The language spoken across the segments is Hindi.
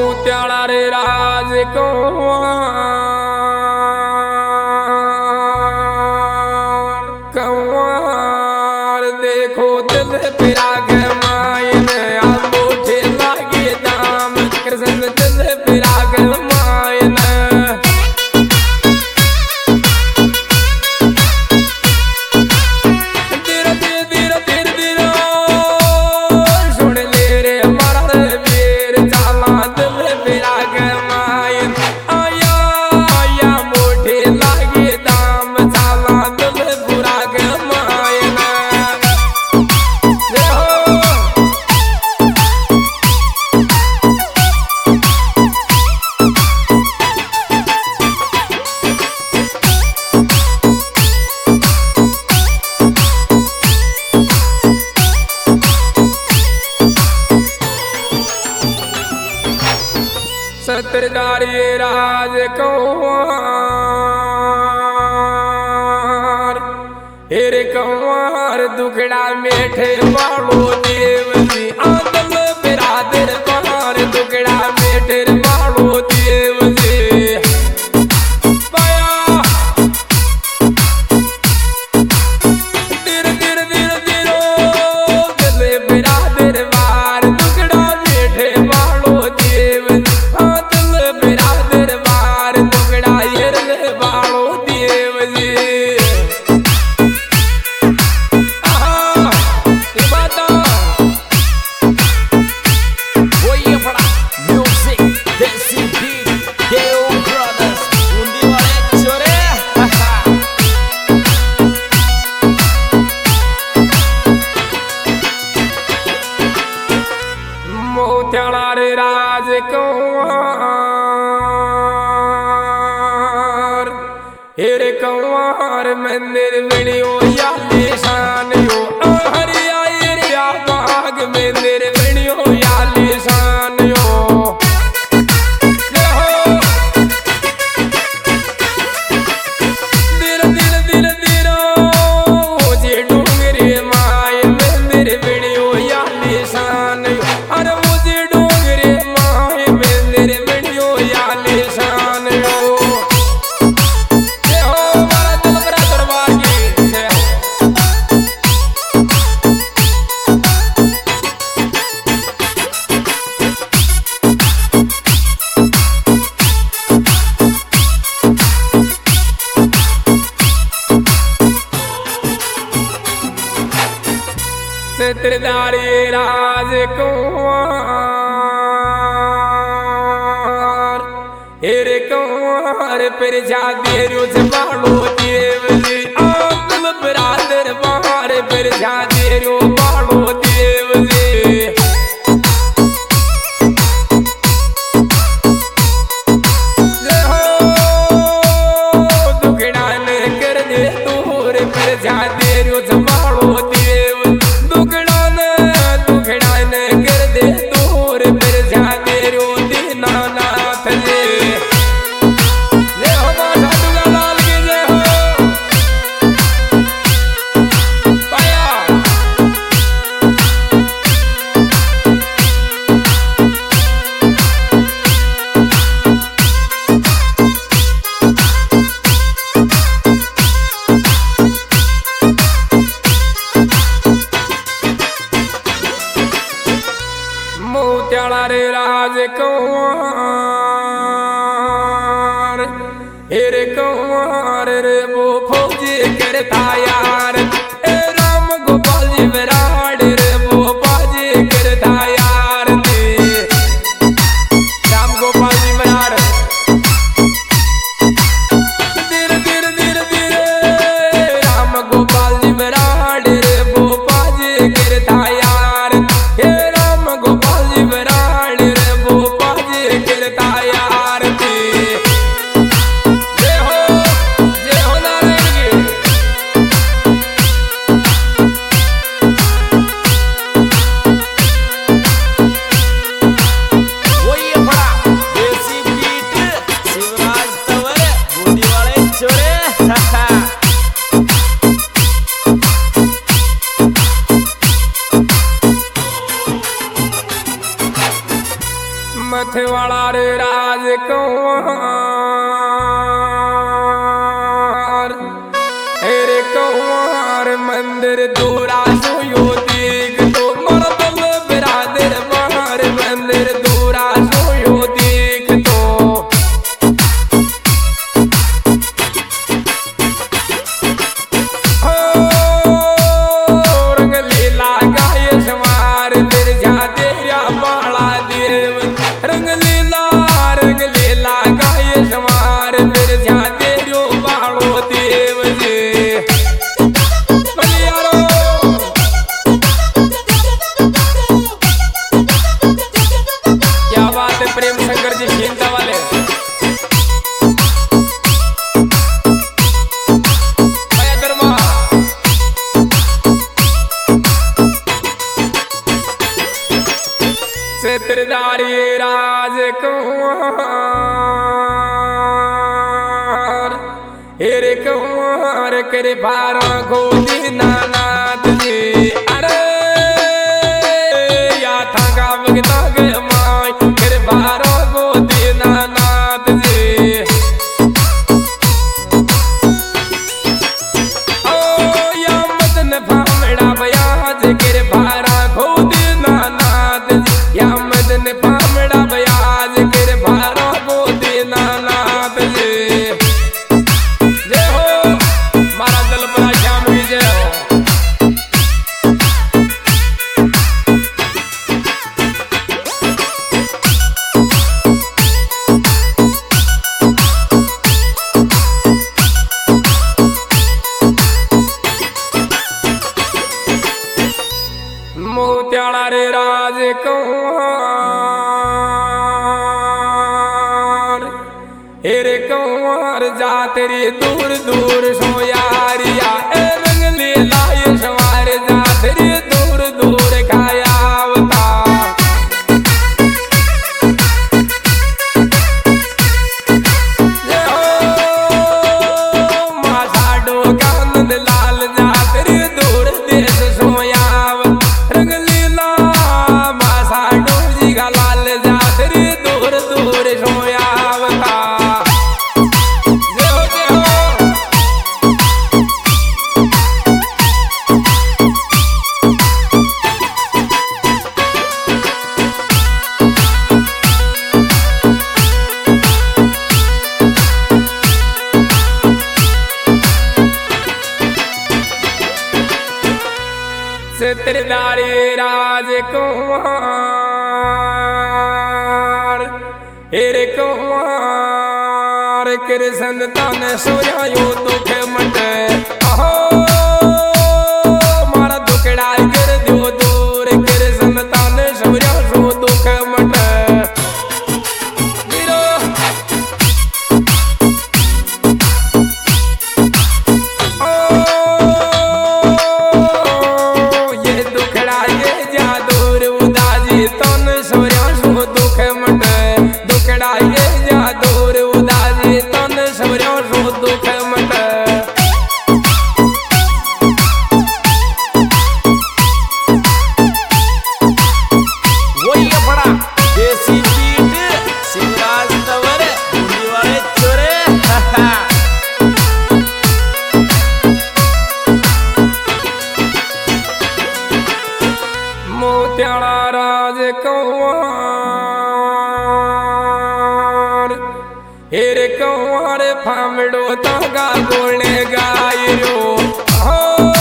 मोत्याला रे राज कंवर देखो दिल पिराग मायने आंगूठे लागे दाम कृष्ण दिल पिराग मायने धीरे धीरे धीरे धीरे धीरे सुन ले रे मरण वीर चाला दिल पिराग मायन आया आया मोठे लागे दाम चाला दिल पुराग मायन सत्रधारी राज कंवर हेरे कंवर दुखड़ा मेठे वालो देव जी आदम बिरादर बार दुखड़ा मेठे वालो देव जी पाया धीरे धीरे धीरे धीरे दिल बिरादर बार दुखड़ा मेठे वालो देव मोत्याला रे राज कंवर हेरे कंवर मंदिर मिलियो या निशान यो हरिया एरिया बाग मंदिर मिलियो या निशान यो धीरे धीरे धीरे धीरे मुझे डूंगरी माय मंदिर मिलियो या निशान यो अरे मुझे डूंगरी माय मंदिर मिलियो या निशान यो सत्रधारी राज कंवर हेरे कंवर पर जा देरो जबालो देव जी आदम बिरादर बार पर जा देरो बालो देव जी दुखड़ा न कर दे दूर पर जा देरो जबालो देव दुखड़ा न कर दे दूर पर जा देरो दीनानाथ जी जय हो माता दुर्गा लाल की जय हो पाया मोत्याला रे राज कंवर हेरे कंवर रे वो फौजी करता यार ए राम गोपाल जी विराट रे वो फौजी करता यार राम गोपाल जी विराट धीरे धीरे धीरे धीरे राम गोपाल जी विराट रे वो फौजी करता यार हे राम गोपाल जी विराट रे वो फौजी करता यार जय हो नारायण की माथे वाला रे राजकुमार रे कुमार मंदिर दूरा सोयो देख तो मोर दिल बिरादर मार मंदिर दूरा सोयो देख तो हो रंग लीला गाय सवार फिर जा तेरा बाला देव रंग लीला गाय सवार फिर जा तेरो बालो देव जी प्रेम शंकर जी चिंता वाले क्षेत्रधारी राजकुमार हेरे कुमार करे बारा गोदी नानाथ जी अरे या था का भगता गे माय करे बारा गोदी नानाथ जी ओ या मदन भामड़ा बयाज करे बारा गोदी नानाथ जी या मदन भामड़ा बयाज करे बारा गोदी नानाथ जी जय हो मारा दल बड़ा श्याम की जय हो मोत्याला रे राजकुमार हेरे कुमार जा तेरी दूर दूर सो यारिया ए रंग लीला ये सवार जा तेरी दूर दूर खाया आवता मासाडो कानन लाल जा तेरी दूर देश सोया रंग लीला मासाडो जी का लाल जा तेरी दूर दूर सोया आवता क्षेत्रधारी राजकुमार हेरे कुमार कृष्ण तन सोयायो दुख मटे अहो मारा दुखड़ा कर दो दूर कृष्ण तन सोया सो दुख मटे मोत्याला राजकुमार हेरे कुमार फामड़ो तागा बोलने गायरो हो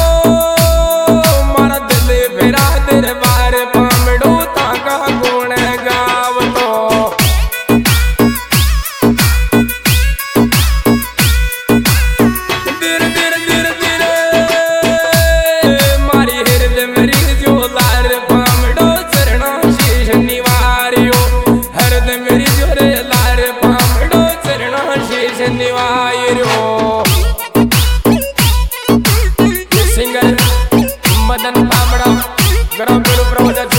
मारा दिल बिरादर बार फामड़ो तागा बोलने गावतो दिर दिर दिर दिर मारी हृदय मेरी जो लार फामड़ो चरणा शीश निवारियो हृदय मेरी जो रे लार फामड़ो चरणा शीश निवार